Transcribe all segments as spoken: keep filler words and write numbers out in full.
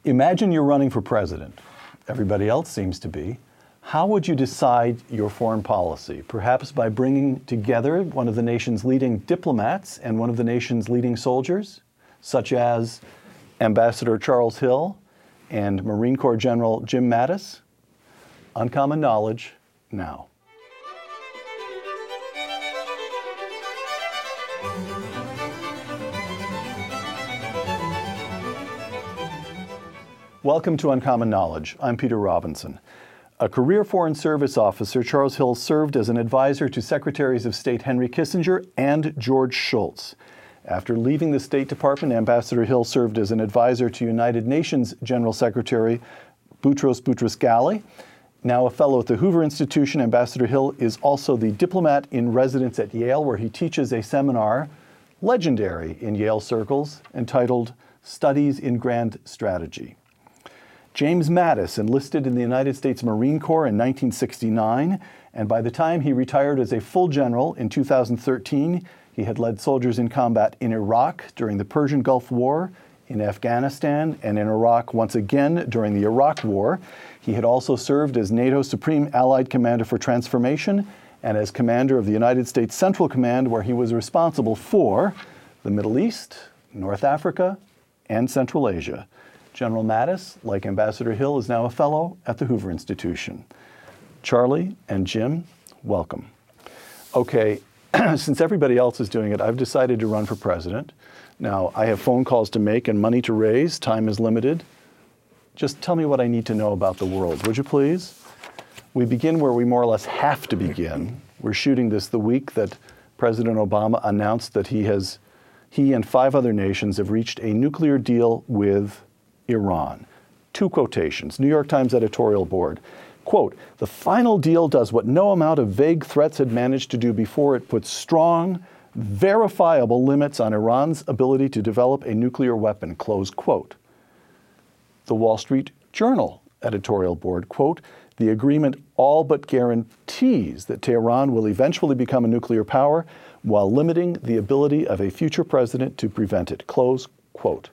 Imagine you're running for president. Everybody else seems to be. How would you decide your foreign policy? Perhaps by bringing together one of the nation's leading diplomats and one of the nation's leading soldiers, such as Ambassador Charles Hill and Marine Corps General Jim Mattis? Uncommon Knowledge now. Welcome to Uncommon Knowledge. I'm Peter Robinson. A career Foreign Service officer, Charles Hill served as an advisor to Secretaries of State Henry Kissinger and George Shultz. After leaving the State Department, Ambassador Hill served as an advisor to United Nations General Secretary Boutros Boutros-Ghali. Now a fellow at the Hoover Institution, Ambassador Hill is also the diplomat in residence at Yale, where he teaches a seminar, legendary in Yale circles, entitled Studies in Grand Strategy. James Mattis enlisted in the United States Marine Corps in nineteen sixty-nine, and by the time he retired as a full general in two thousand thirteen, he had led soldiers in combat in Iraq during the Persian Gulf War, in Afghanistan, and in Iraq once again during the Iraq War. He had also served as NATO's Supreme Allied Commander for Transformation and as commander of the United States Central Command, where he was responsible for the Middle East, North Africa, and Central Asia. General Mattis, like Ambassador Hill, is now a fellow at the Hoover Institution. Charlie and Jim, welcome. Okay, since everybody else is doing it, I've decided to run for president. Now, I have phone calls to make and money to raise. Time is limited. Just tell me what I need to know about the world, would you please? We begin where we more or less have to begin. We're shooting this the week that President Obama announced that he has, he and five other nations have reached a nuclear deal with Iran. Two quotations. New York Times editorial board. Quote, "The final deal does what no amount of vague threats had managed to do before. It puts strong, verifiable limits on Iran's ability to develop a nuclear weapon." Close quote. The Wall Street Journal editorial board. Quote, "The agreement all but guarantees that Tehran will eventually become a nuclear power while limiting the ability of a future president to prevent it." Close quote.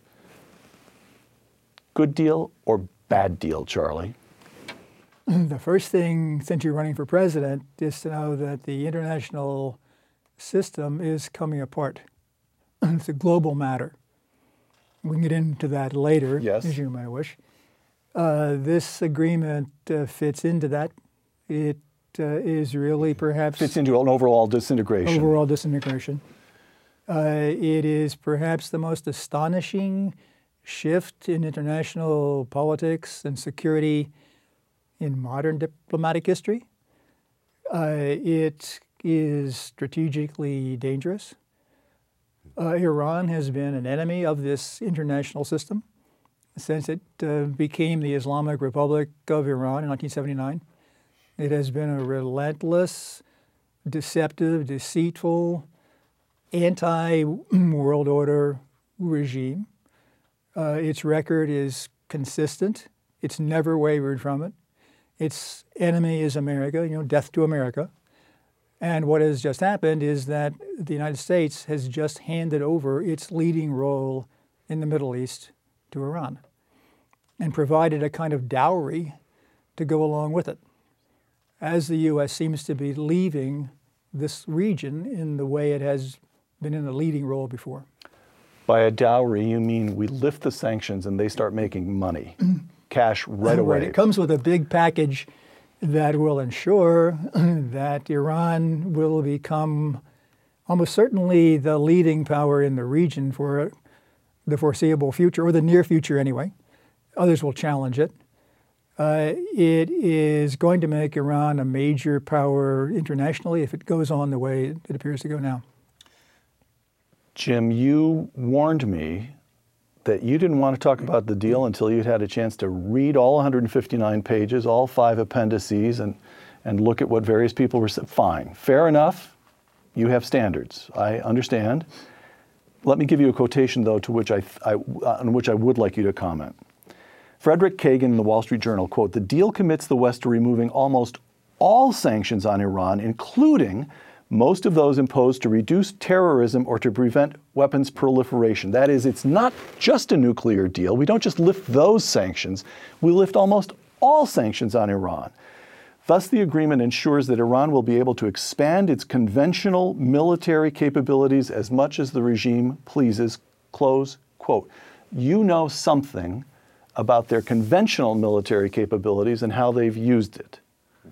Good deal or bad deal, Charlie? The first thing, since you're running for president, is to know that the international system is coming apart. It's a global matter. We can get into that later, yes, as you may wish. Uh, this agreement uh, fits into that. It uh, is really perhaps... Fits into an overall disintegration. Overall disintegration. Uh, it is perhaps the most astonishing shift in international politics and security in modern diplomatic history. Uh, it is strategically dangerous. Uh, Iran has been an enemy of this international system since it uh, became the Islamic Republic of Iran in nineteen seventy-nine. It has been a relentless, deceptive, deceitful, anti-world order regime. Uh, its record is consistent. It's never wavered from it. Its enemy is America, you know, death to America. And what has just happened is that the United States has just handed over its leading role in the Middle East to Iran and provided a kind of dowry to go along with it, as the U S seems to be leaving this region in the way it has been in a leading role before. By a dowry, you mean we lift the sanctions and they start making money, cash right away. Right. It comes with a big package that will ensure that Iran will become almost certainly the leading power in the region for the foreseeable future, or the near future anyway. Others will challenge it. Uh, it is going to make Iran a major power internationally if it goes on the way it appears to go now. Jim, you warned me that you didn't want to talk about the deal until you'd had a chance to read all one hundred fifty-nine pages, all five appendices, and, and look at what various people were saying. Fine, fair enough. You have standards. I understand. Let me give you a quotation, though, to which I, I, on which I would like you to comment. Frederick Kagan in the Wall Street Journal, quote, "The deal commits the West to removing almost all sanctions on Iran, including most of those imposed to reduce terrorism or to prevent weapons proliferation. That is, it's not just a nuclear deal. We don't just lift those sanctions. We lift almost all sanctions on Iran. Thus, the agreement ensures that Iran will be able to expand its conventional military capabilities as much as the regime pleases, close quote. You know something about their conventional military capabilities and how they've used it.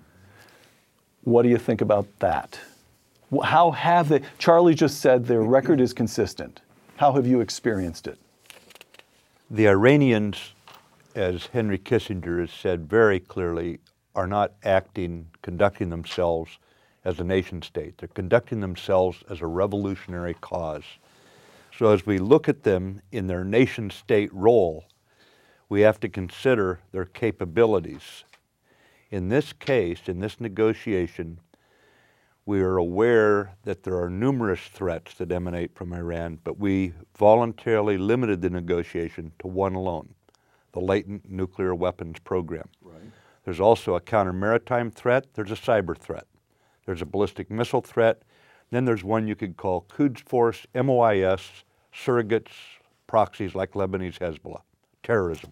What do you think about that? How have they, Charlie just said their record is consistent. How have you experienced it? The Iranians, as Henry Kissinger has said very clearly, are not acting, conducting themselves as a nation state. They're conducting themselves as a revolutionary cause. So as we look at them in their nation state role, we have to consider their capabilities. In this case, in this negotiation, we are aware that there are numerous threats that emanate from Iran, but we voluntarily limited the negotiation to one alone, the latent nuclear weapons program. Right. There's also a counter-maritime threat, there's a cyber threat, there's a ballistic missile threat, then there's one you could call Quds Force, M O I S, surrogates, proxies like Lebanese Hezbollah, terrorism.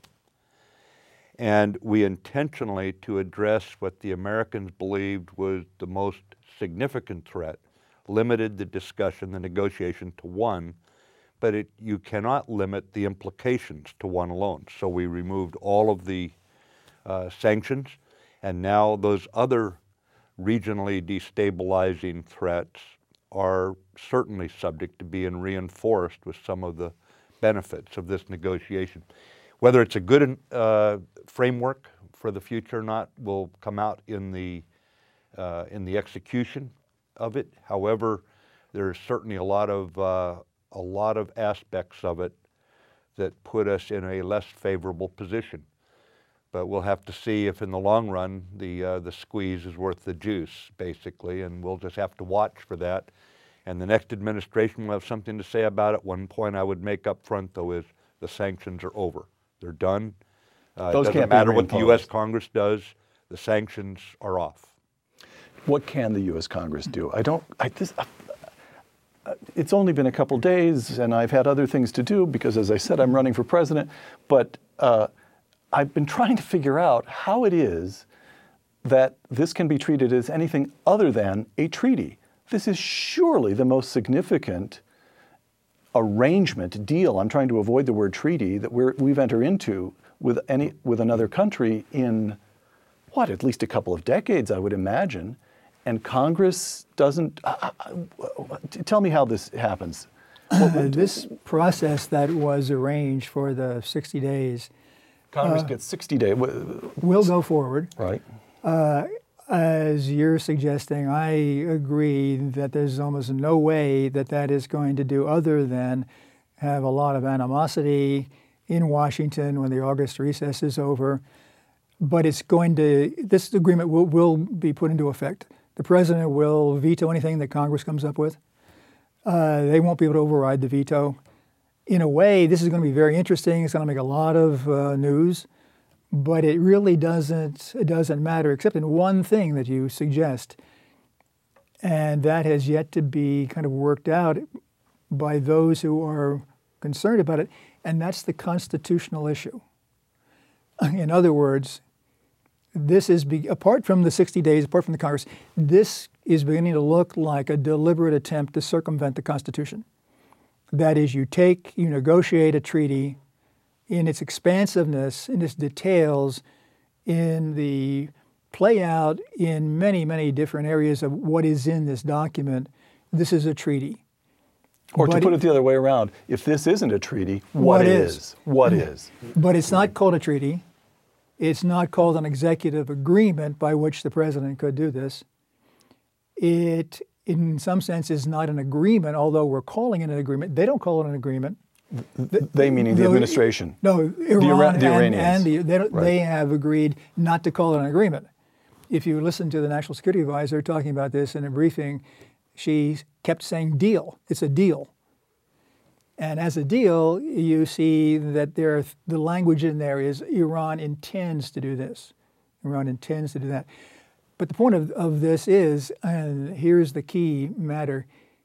And we intentionally, to address what the Americans believed was the most significant threat, limited the discussion, the negotiation to one, but it, you cannot limit the implications to one alone. So we removed all of the uh, sanctions, and now those other regionally destabilizing threats are certainly subject to being reinforced with some of the benefits of this negotiation. Whether it's a good uh, framework for the future or not will come out in the uh, in the execution of it. However, there's certainly a lot of uh, a lot of aspects of it that put us in a less favorable position. But we'll have to see if in the long run the uh, the squeeze is worth the juice, basically, and we'll just have to watch for that. And the next administration will have something to say about it. One point I would make up front, though, is the sanctions are over. They're done. Uh, Those it doesn't can't be matter what the U S reimposed. Congress does. The sanctions are off. What can the U S Congress do? I don't, I, this, uh, uh, it's only been a couple days and I've had other things to do because, as I said, I'm running for president, but uh, I've been trying to figure out how it is that this can be treated as anything other than a treaty. This is surely the most significant arrangement, deal, I'm trying to avoid the word treaty, that we're, we've entered into with any with another country in, what, at least a couple of decades, I would imagine. And Congress doesn't, uh, uh, tell me how this happens. Uh, this process that was arranged for the sixty days. Congress uh, gets sixty days. Will go forward. Right. Uh, as you're suggesting, I agree that there's almost no way that that is going to do other than have a lot of animosity in Washington when the August recess is over. But it's going to, this agreement will, will be put into effect. The president will veto anything that Congress comes up with. Uh, they won't be able to override the veto. In a way, this is going to be very interesting. It's going to make a lot of uh, news. But it really doesn't, it doesn't matter, except in one thing that you suggest. And that has yet to be kind of worked out by those who are concerned about it, and that's the constitutional issue. In other words, this is, be, apart from the sixty days, apart from the Congress, this is beginning to look like a deliberate attempt to circumvent the Constitution. That is, you take, you negotiate a treaty in its expansiveness, in its details, in the play out in many, many different areas of what is in this document. This is a treaty. Or but to put it, it the other way around, if this isn't a treaty, what, what is? is? What is? But it's not called a treaty. It's not called an executive agreement by which the president could do this. It, in some sense, is not an agreement, although we're calling it an agreement. They don't call it an agreement. They meaning the, the administration? No, Iran the, Ira- the and, Iranians. and the, they, right. they have agreed not to call it an agreement. If you listen to the National Security Advisor talking about this in a briefing, she kept saying deal. It's a deal. And as a deal, you see that there, the language in there is Iran intends to do this. Iran intends to do that. But the point of, of this is, and here's the key matter,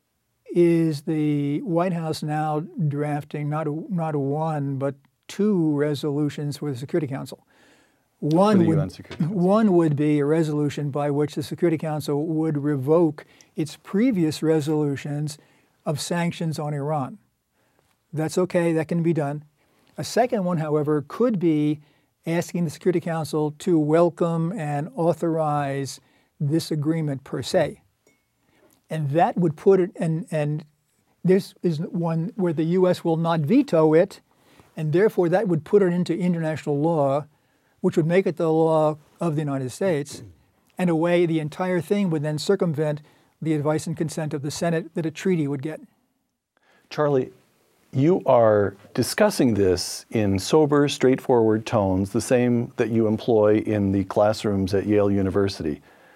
is the White House now drafting not a, not a one, but two resolutions for the Security Council. One for the would, U N Security Council. One would be a resolution by which the Security Council would revoke its previous resolutions of sanctions on Iran. That's okay, that can be done. A second one, however, could be asking the Security Council to welcome and authorize this agreement per se. And that would put it, and, and this is one where the U S will not veto it, and therefore that would put it into international law, which would make it the law of the United States. And a way the entire thing would then circumvent the advice and consent of the Senate that a treaty would get. Charlie, you are discussing this in sober, straightforward tones, the same that you employ in the classrooms at Yale University.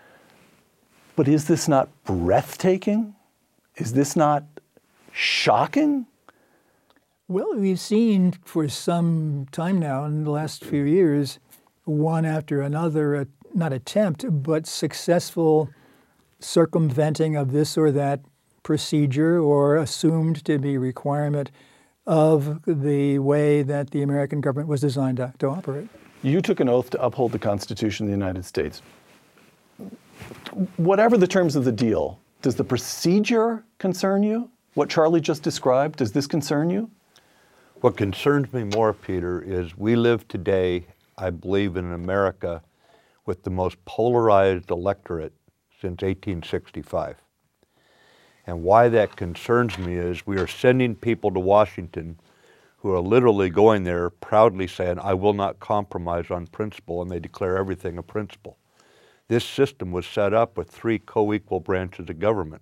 But is this not breathtaking? Is this not shocking? Well, we've seen for some time now, in the last few years, one after another, uh, not attempt, but successful circumventing of this or that procedure or assumed to be requirement of the way that the American government was designed to, to operate. You took an oath to uphold the Constitution of the United States. Whatever the terms of the deal, does the procedure concern you? What Charlie just described, does this concern you? What concerns me more, Peter, is we live today, I believe, in America with the most polarized electorate since eighteen sixty-five. And why that concerns me is we are sending people to Washington who are literally going there proudly saying, I will not compromise on principle, and they declare everything a principle. This system was set up with three co-equal branches of government.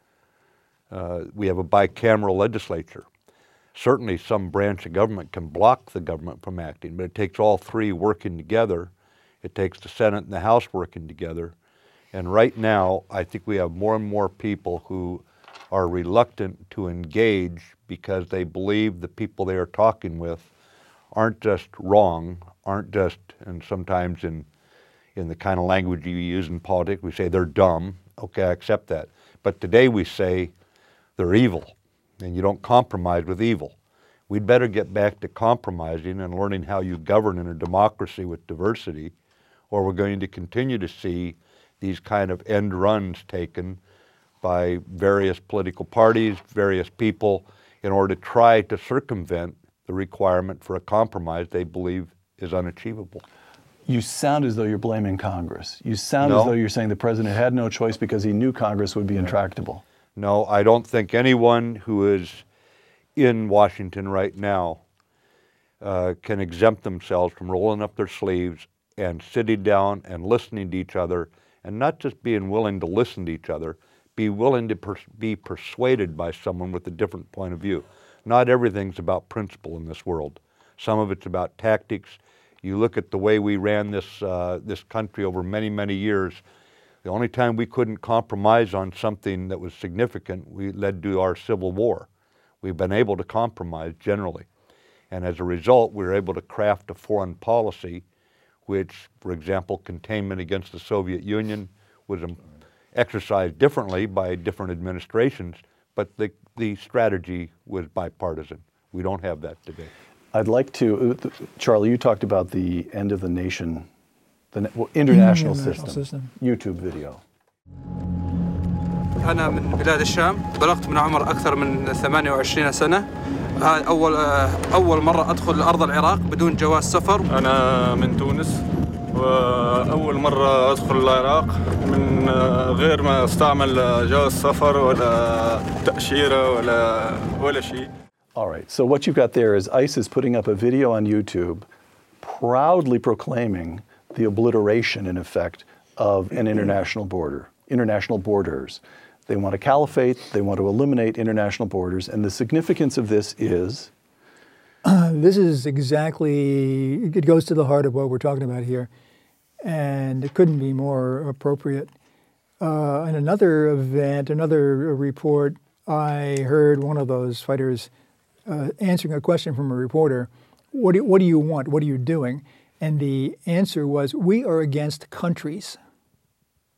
Uh, we have a bicameral legislature. Certainly some branch of government can block the government from acting, but it takes all three working together. It takes the Senate and the House working together. And right now, I think we have more and more people who are reluctant to engage because they believe the people they are talking with aren't just wrong, aren't just, and sometimes in, in the kind of language you use in politics, we say they're dumb. Okay, I accept that. But today we say they're evil, and you don't compromise with evil. We'd better get back to compromising and learning how you govern in a democracy with diversity, or we're going to continue to see these kind of end runs taken by various political parties, various people, in order to try to circumvent the requirement for a compromise they believe is unachievable. You sound as though you're blaming Congress. You sound No. as though you're saying the president had no choice because he knew Congress would be intractable. No, I don't think anyone who is in Washington right now uh, can exempt themselves from rolling up their sleeves and sitting down and listening to each other, and not just being willing to listen to each other, be willing to pers- be persuaded by someone with a different point of view. Not everything's about principle in this world. Some of it's about tactics. You look at the way we ran this, uh, this country over many, many years. The only time we couldn't compromise on something that was significant, we led to our Civil War. We've been able to compromise generally. And as a result, we were able to craft a foreign policy which, for example, containment against the Soviet Union was um, exercised differently by different administrations, but the, the strategy was bipartisan. We don't have that today. I'd like to, uh, Charlie, you talked about the end of the nation, the well, international, International system, system. YouTube video. أنا من بلاد الشام، بلغت من عمر أكثر من ثمانية وعشرين سنة. هاي أول أول مرة أدخل أرض العراق بدون جواز سفر. أنا من تونس، وأول مرة أدخل العراق من غير ما أستعمل جواز سفر ولا تأشيرة ولا ولا شيء. All right, so what you've got there is ISIS putting up a video on YouTube proudly proclaiming the obliteration, in effect, of an international border, international borders. They want a caliphate, they want to eliminate international borders, and the significance of this is? Uh, this is exactly, it goes to the heart of what we're talking about here, and it couldn't be more appropriate. Uh, in another event, another report, I heard one of those fighters uh, answering a question from a reporter, what do, what do you want? What are you doing? And the answer was, we are against countries.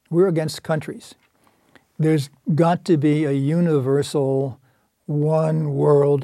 We're against countries. There's got to be a universal one world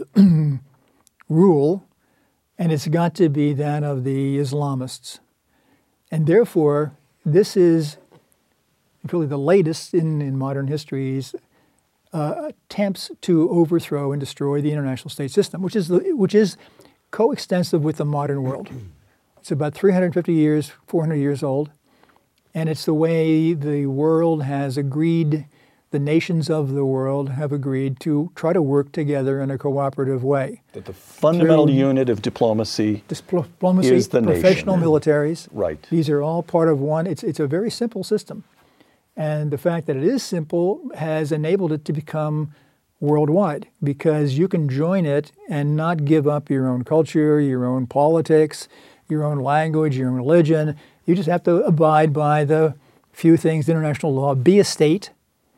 rule, and it's got to be that of the Islamists. And therefore, this is really the latest in, in modern history's uh, attempts to overthrow and destroy the international state system, which is, the, which is coextensive with the modern world. It's about three hundred fifty years, four hundred years old, and it's the way the world has agreed, the nations of the world have agreed to try to work together in a cooperative way. That the fundamental Through unit of diplomacy, diplomacy is the professional nation. militaries. Right. These are all part of one. It's, it's a very simple system. And the fact that it is simple has enabled it to become worldwide, because you can join it and not give up your own culture, your own politics, your own language, your own religion. You just have to abide by the few things, international law, be a state,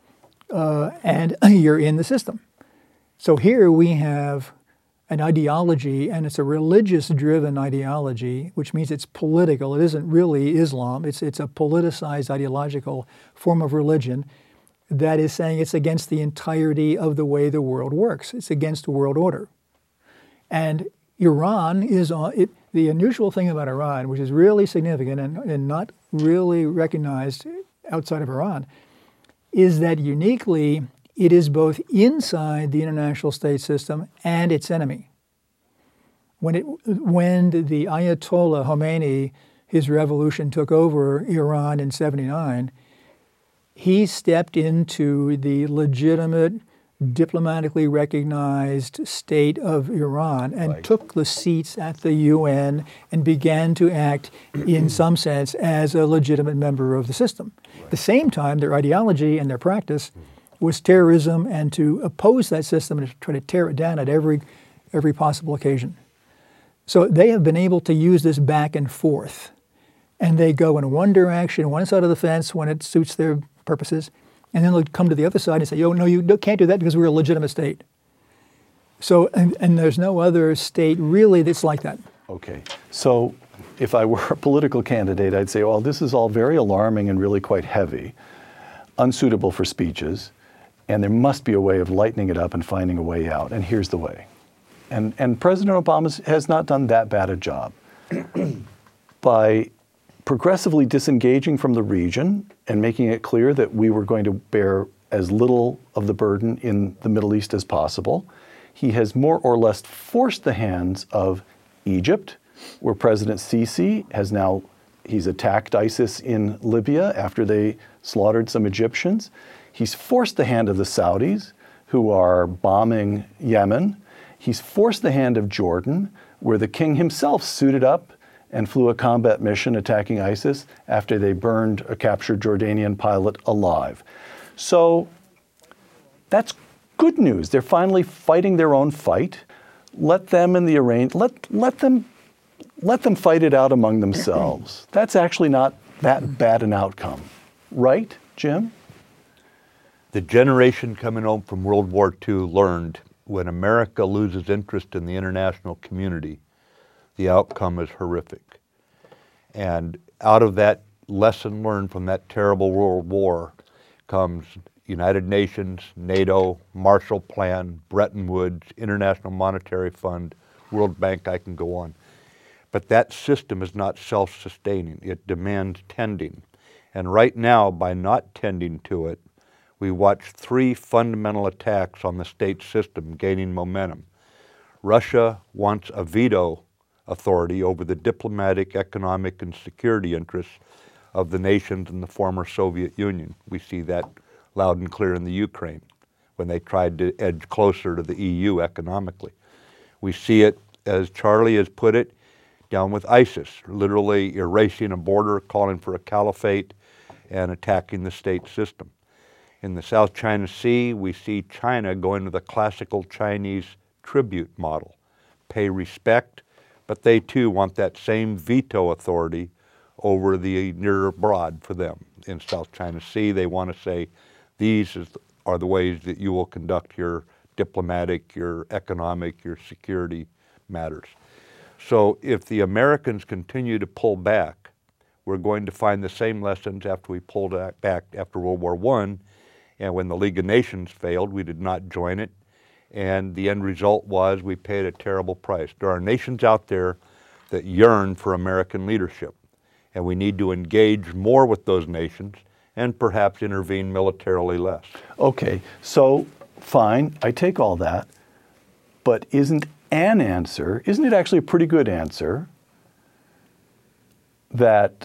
uh, and you're in the system. So here we have an ideology, and it's a religious-driven ideology, which means it's political. It isn't really Islam. It's, it's a politicized ideological form of religion that is saying it's against the entirety of the way the world works. It's against the world order. And Iran is on it. The unusual thing about Iran, which is really significant and, and not really recognized outside of Iran, is that uniquely it is both inside the international state system and its enemy. When, it, when the Ayatollah Khomeini, his revolution, took over Iran in seventy-nine, he stepped into the legitimate, diplomatically recognized state of Iran and Right. took the seats at the U N and began to act in some sense as a legitimate member of the system. Right. At the same time, their ideology and their practice was terrorism and to oppose that system and to try to tear it down at every, every possible occasion. So they have been able to use this back and forth. And they go in one direction, one side of the fence when it suits their purposes, and then they'll come to the other side and say, oh, no, you can't do that because we're a legitimate state. So, and, and there's no other state really that's like that. Okay. So if I were a political candidate, I'd say, well, this is all very alarming and really quite heavy, unsuitable for speeches, and there must be a way of lightening it up and finding a way out, and here's the way. And, and President Obama has not done that bad a job. By progressively disengaging from the region and making it clear that we were going to bear as little of the burden in the Middle East as possible, he has more or less forced the hands of Egypt, where President Sisi has now, he's attacked ISIS in Libya after they slaughtered some Egyptians. He's forced the hand of the Saudis, who are bombing Yemen. He's forced the hand of Jordan, where the king himself suited up and flew a combat mission attacking ISIS after they burned a captured Jordanian pilot alive. So that's good news. They're finally fighting their own fight. Let them in the arrange let let them let them fight it out among themselves. That's actually not that bad an outcome, right, Jim? The generation coming home from World War Two learned when America loses interest in the international community, the outcome is horrific. And out of that lesson learned from that terrible World War comes United Nations, NATO, Marshall Plan, Bretton Woods, International Monetary Fund, World Bank, I can go on. But that system is not self-sustaining. It demands tending. And right now, by not tending to it, we watch three fundamental attacks on the state system gaining momentum. Russia wants a veto authority over the diplomatic, economic, and security interests of the nations in the former Soviet Union. We see that loud and clear in the Ukraine when they tried to edge closer to the E U economically. We see it, as Charlie has put it, down with ISIS, literally erasing a border, calling for a caliphate, and attacking the state system. In the South China Sea, we see China going to the classical Chinese tribute model. Pay respect, but they too want that same veto authority over the near abroad for them. In South China Sea, they want to say, these is, are the ways that you will conduct your diplomatic, your economic, your security matters. So if the Americans continue to pull back, We're going to find the same lessons after we pulled back after World War One, and when the League of Nations failed, we did not join it, and the end result was we paid a terrible price. There are nations out there that yearn for American leadership, and we need to engage more with those nations and perhaps intervene militarily less. Okay, so fine, I take all that, but isn't an answer, isn't it actually a pretty good answer that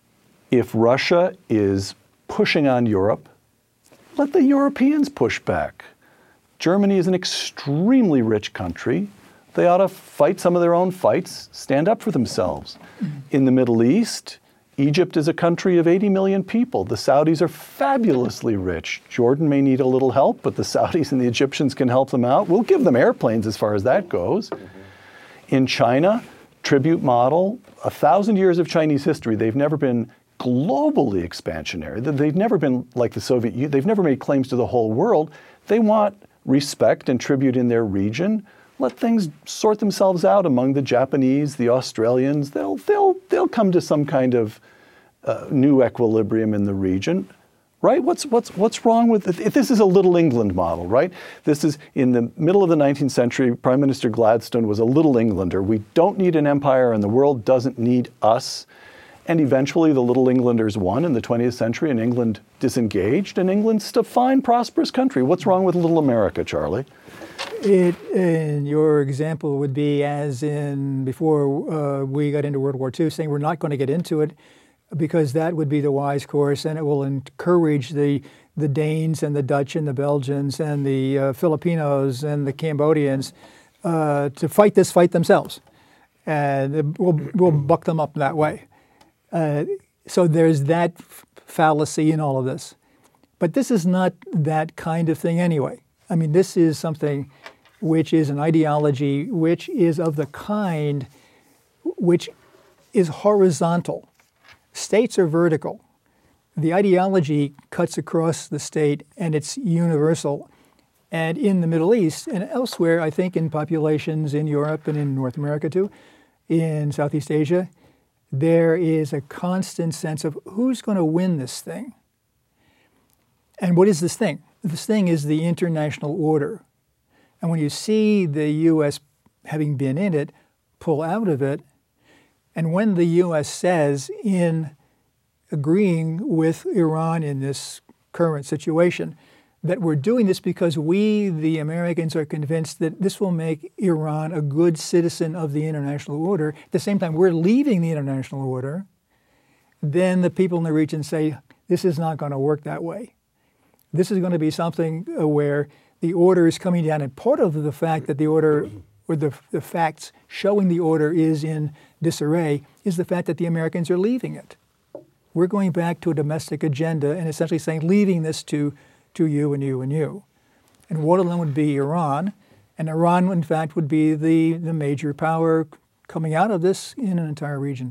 if Russia is pushing on Europe, let the Europeans push back? Germany is an extremely rich country. They ought to fight some of their own fights, stand up for themselves. In the Middle East, Egypt is a country of eighty million people. The Saudis are fabulously rich. Jordan may need a little help, but the Saudis and the Egyptians can help them out. We'll give them airplanes as far as that goes. In China, tribute model, a thousand years of Chinese history, they've never been globally expansionary. They've never been like the Soviet Union. They've never made claims to the whole world. They want respect and tribute in their region. Let things sort themselves out among the Japanese, the Australians. They'll, they'll, they'll come to some kind of uh, new equilibrium in the region, right? What's, what's, what's wrong with it? This is a Little England model, right? This is in the middle of the nineteenth century, Prime Minister Gladstone was a Little Englander. We don't need an empire and the world doesn't need us. And eventually the Little Englanders won in the twentieth century and England disengaged, and England's a fine, prosperous country. What's wrong with Little America, Charlie? It, in your example would be as in before uh, we got into World War Two, saying we're not going to get into it because that would be the wise course, and it will encourage the the Danes and the Dutch and the Belgians and the uh, Filipinos and the Cambodians uh, to fight this fight themselves, and we'll we'll buck them up that way. Uh, so there's that fallacy in all of this, but this is not that kind of thing anyway. I mean, this is something which is an ideology which is of the kind which is horizontal. States are vertical. The ideology cuts across the state and it's universal. And in the Middle East and elsewhere, I think in populations in Europe and in North America too, in Southeast Asia, there is a constant sense of who's going to win this thing. And what is this thing? This thing is the international order. And when you see the U S, having been in it, pull out of it, and when the U S says in agreeing with Iran in this current situation that we're doing this because we, the Americans, are convinced that this will make Iran a good citizen of the international order, at the same time we're leaving the international order, then the people in the region say, this is not going to work that way. This is going to be something where the order is coming down, and part of the fact that the order, or the, the facts showing the order is in disarray, is the fact that the Americans are leaving it. We're going back to a domestic agenda and essentially saying, leaving this to, to you and you and you. And one of them would be Iran, and Iran, in fact, would be the, the major power coming out of this in an entire region.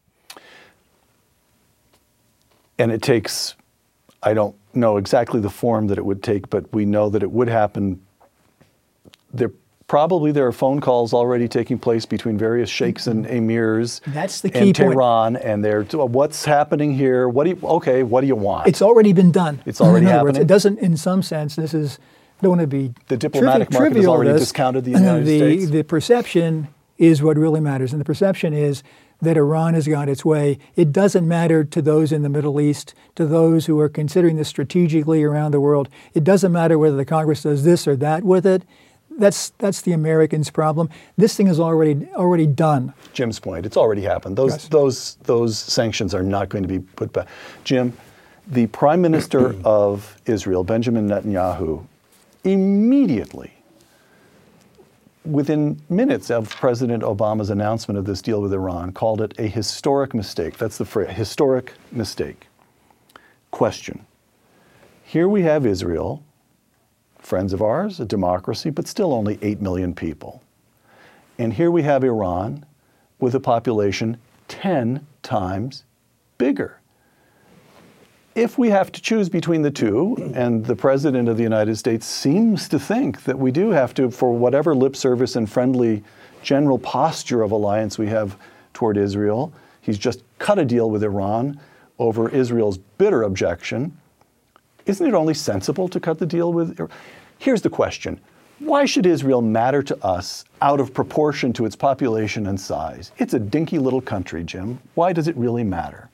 And it takes, I don't know exactly the form that it would take, but we know that it would happen. There probably there are phone calls already taking place between various sheikhs and emirs. That's the key and Tehran, point. and they're what's happening here? What do you, okay? What do you want? It's already been done. It's already in other happening. Words, it doesn't, in some sense, this is don't want to be the diplomatic trivial, market has already this. discounted the United the, States. The perception is what really matters, and the perception is that Iran has got its way. It doesn't matter to those in the Middle East, to those who are considering this strategically around the world. It doesn't matter whether the Congress does this or that with it. That's that's the Americans' problem. This thing is already already done. Jim's point, it's already happened. Those Yes. those those sanctions are not going to be put back. Jim, the Prime Minister of Israel, Benjamin Netanyahu, immediately, within minutes of President Obama's announcement of this deal with Iran, called it a historic mistake. That's the phrase, historic mistake. Question. Here we have Israel, friends of ours, a democracy, but still only eight million people. And here we have Iran with a population ten times bigger. If we have to choose between the two, and the President of the United States seems to think that we do have to, for whatever lip service and friendly general posture of alliance we have toward Israel, He's just cut a deal with Iran over Israel's bitter objection. Isn't it only sensible to cut the deal with Iran? Here's the question. Why should Israel matter to us out of proportion to its population and size? It's a dinky little country, Jim. Why does it really matter?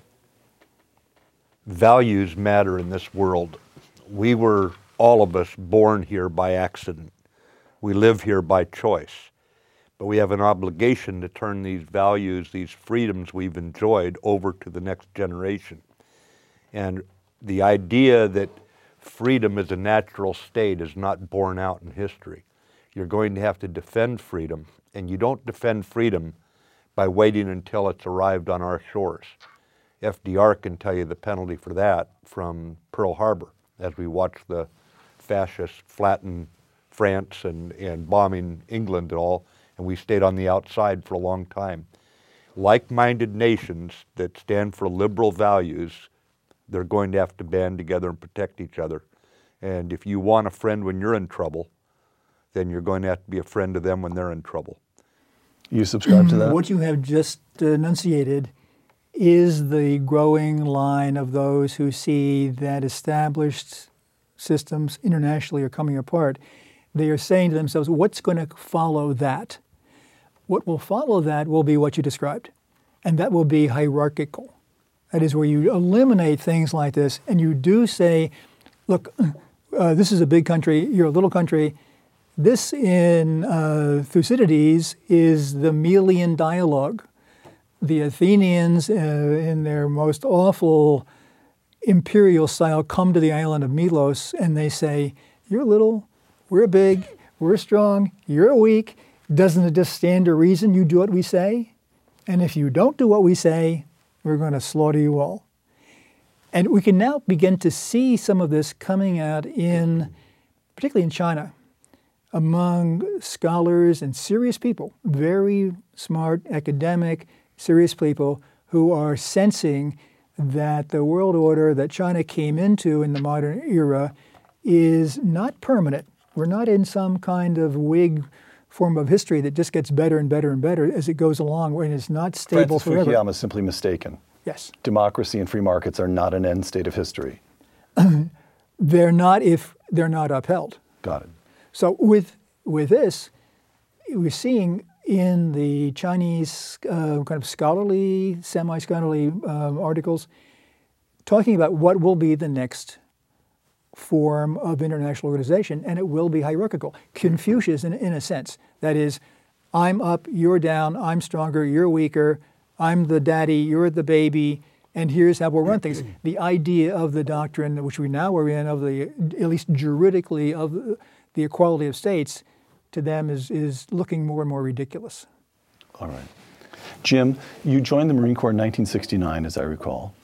Values matter in this world. We were, all of us, born here by accident. We live here by choice. But we have an obligation to turn these values, these freedoms we've enjoyed, over to the next generation. And the idea that freedom is a natural state is not borne out in history. You're going to have to defend freedom, and you don't defend freedom by waiting until it's arrived on our shores. F D R can tell you the penalty for that from Pearl Harbor, as we watched the fascists flatten France and, and bombing England and all, and we stayed on the outside for a long time. Like-minded nations that stand for liberal values, they're going to have to band together and protect each other. And if you want a friend when you're in trouble, then you're going to have to be a friend to them when they're in trouble. You subscribe to that? What you have just enunciated is the growing line of those who see that established systems internationally are coming apart. They are saying to themselves, what's going to follow that? What will follow that will be what you described, and that will be hierarchical. That is where you eliminate things like this, and you do say, look, uh, this is a big country, you're a little country. This in uh, Thucydides is the Melian dialogue. The Athenians, uh, in their most awful imperial style, come to the island of Melos and they say, you're little, we're big, we're strong, you're weak. Doesn't it just stand to reason you do what we say? And if you don't do what we say, we're going to slaughter you all. And we can now begin to see some of this coming out in, particularly in China, among scholars and serious people, very smart, academic, serious people who are sensing that the world order that China came into in the modern era is not permanent. We're not in some kind of Whig form of history that just gets better and better and better as it goes along, and it's not stable Francis forever. Fukuyama is simply mistaken. Yes. Democracy and free markets are not an end state of history. They're not if they're not upheld. Got it. So with with this, we're seeing in the Chinese uh, kind of scholarly, semi-scholarly um, articles talking about what will be the next form of international organization, and it will be hierarchical. Confucius, in, in a sense, that is, I'm up, you're down, I'm stronger, you're weaker, I'm the daddy, you're the baby, and here's how we'll run things. The idea of the doctrine, which we now are in, of the, at least juridically, of the, the equality of states, to them is, is looking more and more ridiculous. All right. Jim, you joined the Marine Corps in nineteen sixty-nine, as I recall.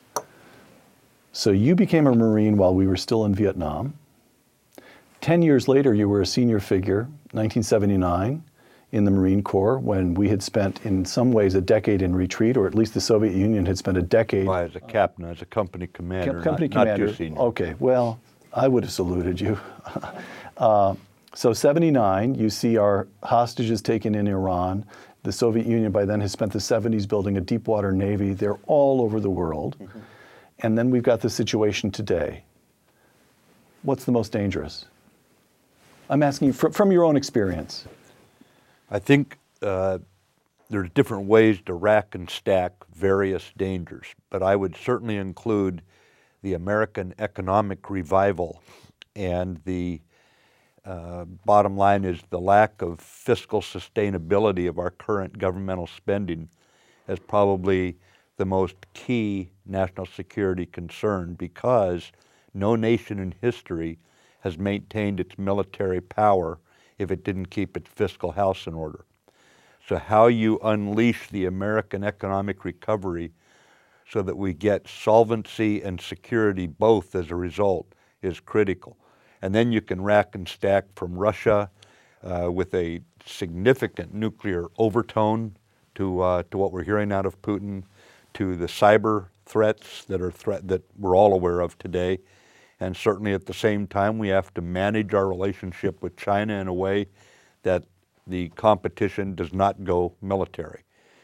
So you became a Marine while we were still in Vietnam. Ten years later, you were a senior figure, nineteen seventy-nine, in the Marine Corps, when we had spent, in some ways, a decade in retreat, or at least the Soviet Union had spent a decade. Well, as a captain, as a company commander, company not, commander. not too senior. Okay, well, I would have saluted you. uh, so seventy-nine, you see our hostages taken in Iran. The Soviet Union by then has spent the seventies building a deep water navy. They're all over the world. Mm-hmm. And then we've got the situation today. What's the most dangerous? I'm asking you fr- from your own experience. I think uh, there's different ways to rack and stack various dangers, but I would certainly include the American economic revival, and the uh, bottom line is the lack of fiscal sustainability of our current governmental spending as probably the most key national security concern, because no nation in history has maintained its military power if it didn't keep its fiscal house in order. So how you unleash the American economic recovery so that we get solvency and security both as a result is critical. And then you can rack and stack from Russia uh, with a significant nuclear overtone to, uh, to what we're hearing out of Putin, to the cyber threats that are threat that we're all aware of today. And certainly at the same time, we have to manage our relationship with China in a way that the competition does not go military.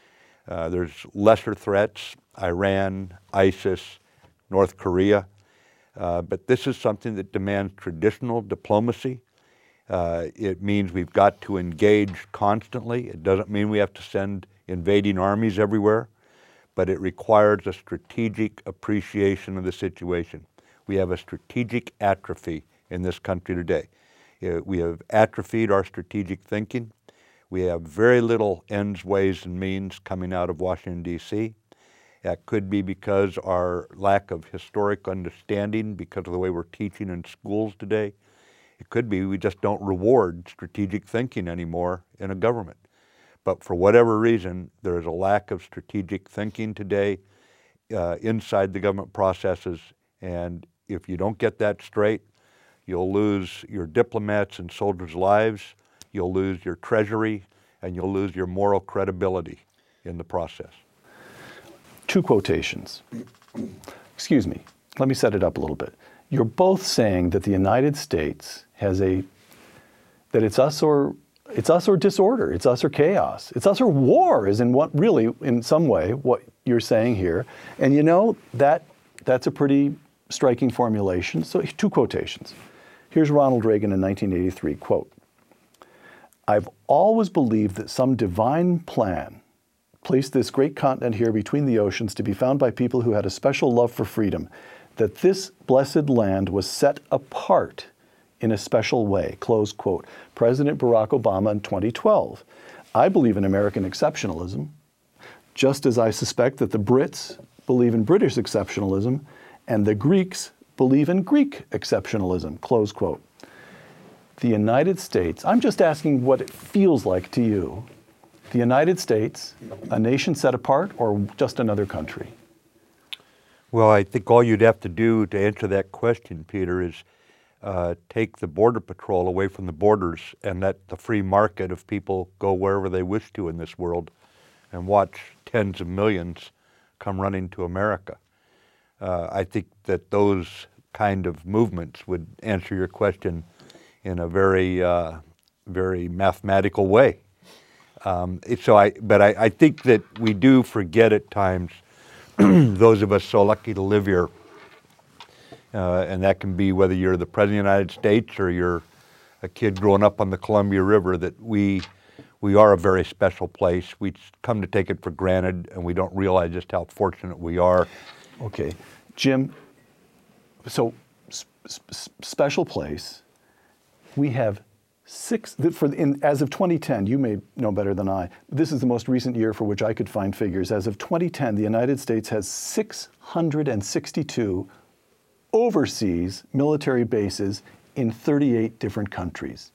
Uh, there's lesser threats, Iran, ISIS, North Korea, uh, but this is something that demands traditional diplomacy. Uh, it means we've got to engage constantly. It doesn't mean we have to send invading armies everywhere, but it requires a strategic appreciation of the situation. We have a strategic atrophy in this country today. Uh, we have atrophied our strategic thinking. We have very little ends, ways, and means coming out of Washington, D C That could be because our lack of historic understanding, because of the way we're teaching in schools today. It could be we just don't reward strategic thinking anymore in a government. But for whatever reason, there is a lack of strategic thinking today uh, inside the government processes, and if you don't get that straight, you'll lose your diplomats and soldiers' lives, you'll lose your treasury, and you'll lose your moral credibility in the process. Two quotations. Excuse me, let me set it up a little bit. You're both saying that the United States has a, that it's us or, it's us or disorder, it's us or chaos, it's us or war is in what really, in some way, what you're saying here. And you know, that that's a pretty striking formulation. So two quotations. Here's Ronald Reagan in nineteen eighty-three, quote, "I've always believed that some divine plan placed this great continent here between the oceans to be found by people who had a special love for freedom, that this blessed land was set apart in a special way," close quote. President Barack Obama in twenty twelve. I believe in American exceptionalism, just as I suspect that the Brits believe in British exceptionalism and the Greeks believe in Greek exceptionalism, close quote. The United States, I'm just asking what it feels like to you. The United States, a nation set apart or just another country? Well, I think all you'd have to do to answer that question, Peter, is uh, take the Border Patrol away from the borders and let the free market of people go wherever they wish to in this world and watch tens of millions come running to America. Uh, I think that those kind of movements would answer your question in a very, uh, very mathematical way. Um, so I, but I, I think that we do forget at times, those of us so lucky to live here, uh, and that can be whether you're the President of the United States or you're a kid growing up on the Columbia River, that we, we are a very special place. We come to take it for granted, and we don't realize just how fortunate we are. Okay. Jim, so sp sp special place, we have six, for in, as of twenty ten, you may know better than I, this is the most recent year for which I could find figures. As of twenty ten, the United States has six hundred sixty-two overseas military bases in thirty-eight different countries.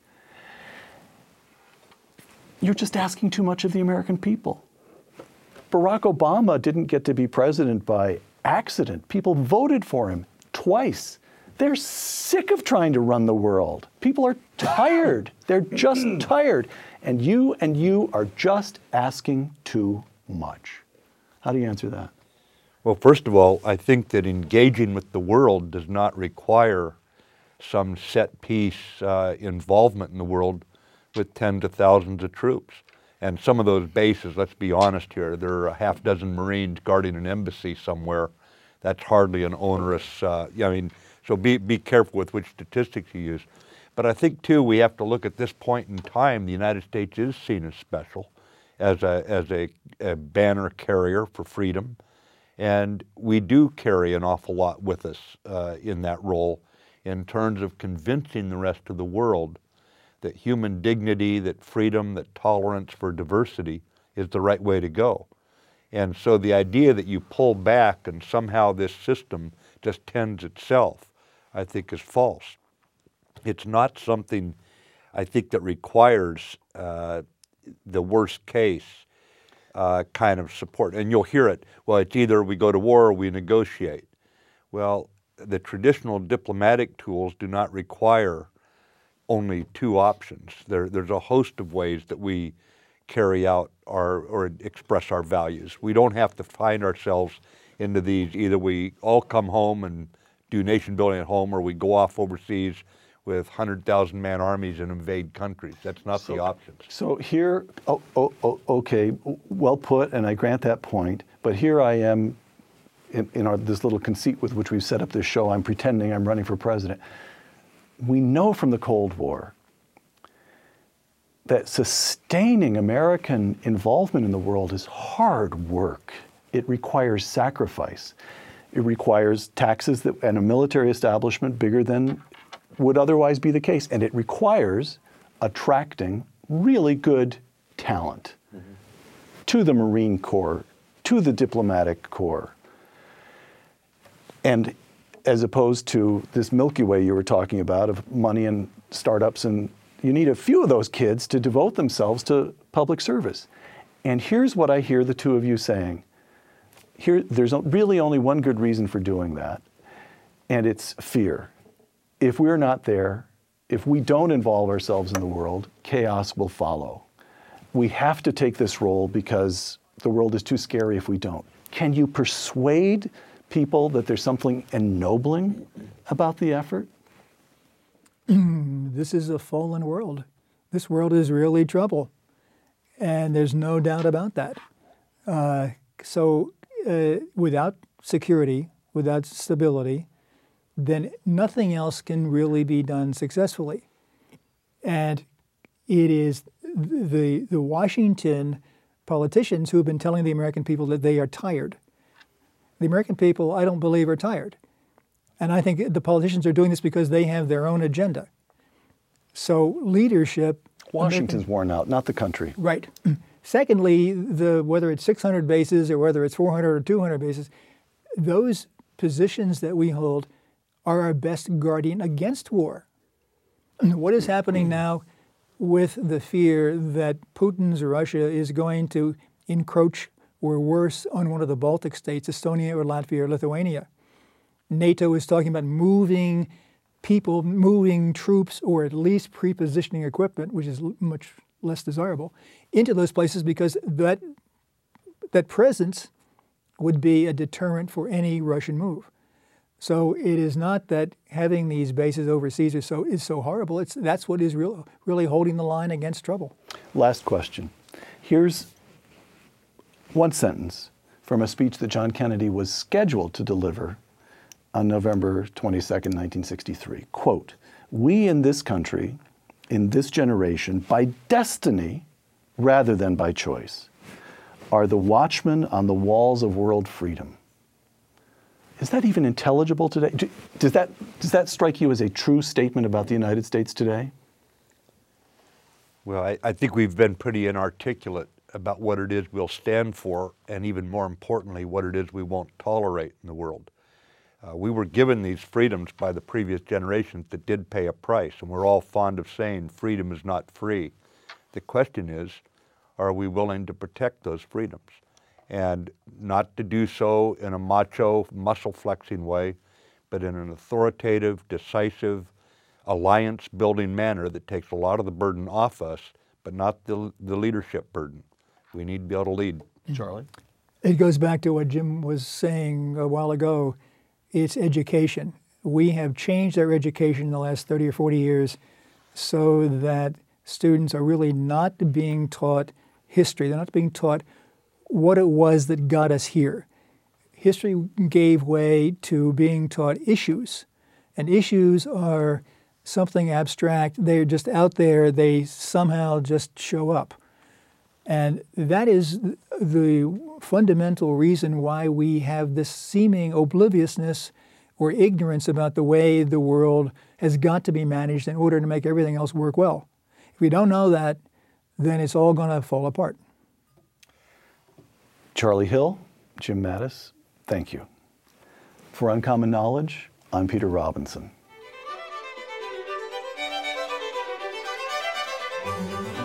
You're just asking too much of the American people. Barack Obama didn't get to be president by accident. People voted for him twice. They're sick of trying to run the world. People are tired. They're just tired. And you and you are just asking too much. How do you answer that? Well, first of all, I think that engaging with the world does not require some set piece uh, involvement in the world with tens of thousands of troops. And some of those bases, let's be honest here, there are a half dozen Marines guarding an embassy somewhere. That's hardly an onerous, uh, I mean, so be, be careful with which statistics you use. But I think, too, we have to look at this point in time, the United States is seen as special, as a, as a, a banner carrier for freedom. And we do carry an awful lot with us uh, in that role in terms of convincing the rest of the world that human dignity, that freedom, that tolerance for diversity is the right way to go. And so the idea that you pull back and somehow this system just tends itself, I think is false. It's not something, I think, that requires uh, the worst case uh, kind of support. And you'll hear it, well, it's either we go to war or we negotiate. Well, the traditional diplomatic tools do not require only two options. There, there's a host of ways that we carry out our, or express our values. We don't have to find ourselves into these, either we all come home and do nation building at home, or we go off overseas, with one hundred thousand man armies and invade countries. That's not So- the option. So here, oh, oh, oh, okay, well put, and I grant that point, but here I am in, in our, this little conceit with which we've set up this show. I'm pretending I'm running for president. We know from the Cold War that sustaining American involvement in the world is hard work. It requires sacrifice. It requires taxes that, and a military establishment bigger than would otherwise be the case. And it requires attracting really good talent mm-hmm. to the Marine Corps, to the diplomatic corps. And as opposed to this Milky Way you were talking about of money and startups, and you need a few of those kids to devote themselves to public service. And here's what I hear the two of you saying. Here, there's really only one good reason for doing that, and it's fear. If we're not there, if we don't involve ourselves in the world, chaos will follow. We have to take this role because the world is too scary if we don't. Can you persuade people that there's something ennobling about the effort? This is a fallen world. This world is really trouble, and there's no doubt about that. Uh, so uh, without security, without stability, then nothing else can really be done successfully. And it is the, the Washington politicians who have been telling the American people that they are tired. The American people, I don't believe, are tired. And I think the politicians are doing this because they have their own agenda. So leadership... Washington's American, worn out, not the country. Right. Secondly, the, whether it's six hundred bases or whether it's four hundred or two hundred bases, those positions that we hold are our best guardian against war. What is happening now with the fear that Putin's Russia is going to encroach or worse on one of the Baltic states, Estonia or Latvia or Lithuania? NATO is talking about moving people, moving troops, or at least pre-positioning equipment, which is much less desirable, into those places because that, that presence would be a deterrent for any Russian move. So it is not that having these bases overseas is so, is so horrible. It's, that's what is real, really holding the line against trouble. Last question. Here's one sentence from a speech that John Kennedy was scheduled to deliver on November twenty-second, nineteen sixty-three. Quote, "We in this country, in this generation, by destiny rather than by choice, are the watchmen on the walls of world freedom." Is that even intelligible today? Does that, does that strike you as a true statement about the United States today? Well, I, I think we've been pretty inarticulate about what it is we'll stand for, and even more importantly, what it is we won't tolerate in the world. Uh, we were given these freedoms by the previous generations that did pay a price, and we're all fond of saying freedom is not free. The question is, are we willing to protect those freedoms? And not to do so in a macho, muscle-flexing way, but in an authoritative, decisive, alliance-building manner that takes a lot of the burden off us, but not the, the leadership burden. We need to be able to lead. Charlie? It goes back to what Jim was saying a while ago. It's education. We have changed our education in the last thirty or forty years so that students are really not being taught history. They're not being taught what it was that got us here. History gave way to being taught issues, and issues are something abstract. They're just out there. They somehow just show up. And that is the fundamental reason why we have this seeming obliviousness or ignorance about the way the world has got to be managed in order to make everything else work well. If we don't know that, then it's all going to fall apart. Charlie Hill, Jim Mattis, thank you. For Uncommon Knowledge, I'm Peter Robinson.